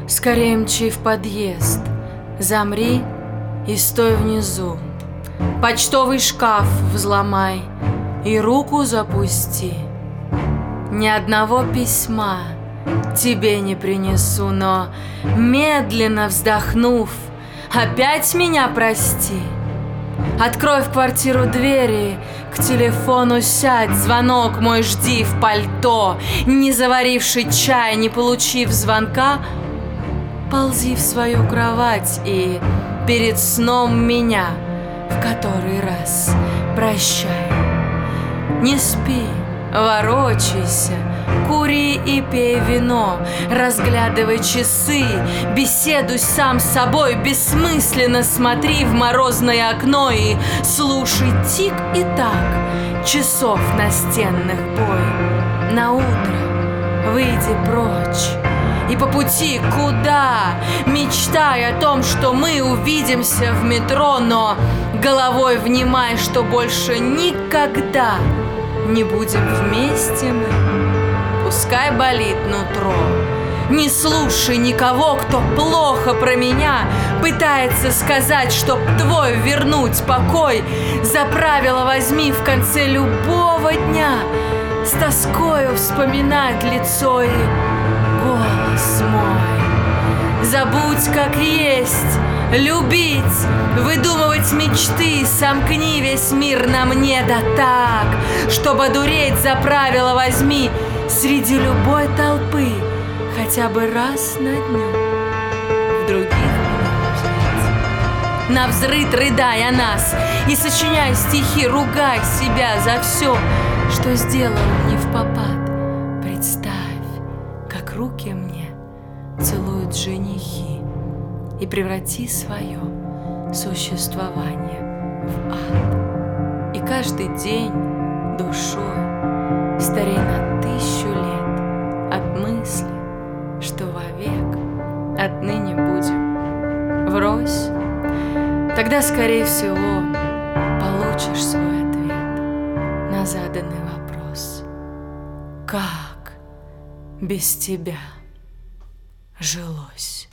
Скорее мчи в подъезд, замри и стой внизу. Почтовый шкаф взломай и руку запусти. Ни одного письма тебе не принесу, но, медленно вздохнув, опять меня прости. Открой в квартиру двери, к телефону сядь, звонок мой жди в пальто. Не заваривший чай, не получив звонка, ползи в свою кровать и перед сном меня в который раз прощай. Не спи, ворочайся, кури и пей вино, разглядывай часы, беседуй сам с собой, бессмысленно смотри в морозное окно и слушай тик и так часов настенных бой. Наутро выйди прочь и по пути куда, мечтай о том, что мы увидимся в метро, но головой внимай, что больше никогда не будем вместе мы. Пускай болит нутро. Не слушай никого, кто плохо про меня пытается сказать, чтоб твой вернуть покой. За правило возьми в конце любого дня с тоскою вспоминать лицо и голос мой. Забудь, как есть, любить, выдумывать мечты, сомкни весь мир на мне, да так, чтобы одуреть, за правило возьми среди любой толпы хотя бы раз на дню в других навзрыд рыдай о нас и сочиняй стихи, ругай себя за все, что сделал не впопад. Представь, как руки мне целуют женихи, и преврати свое существование в ад. И каждый день душой старей на 1000 лет от мысли, что вовек отныне будем врозь. Тогда, скорее всего, получишь свой ответ на заданный вопрос: как без тебя жилось?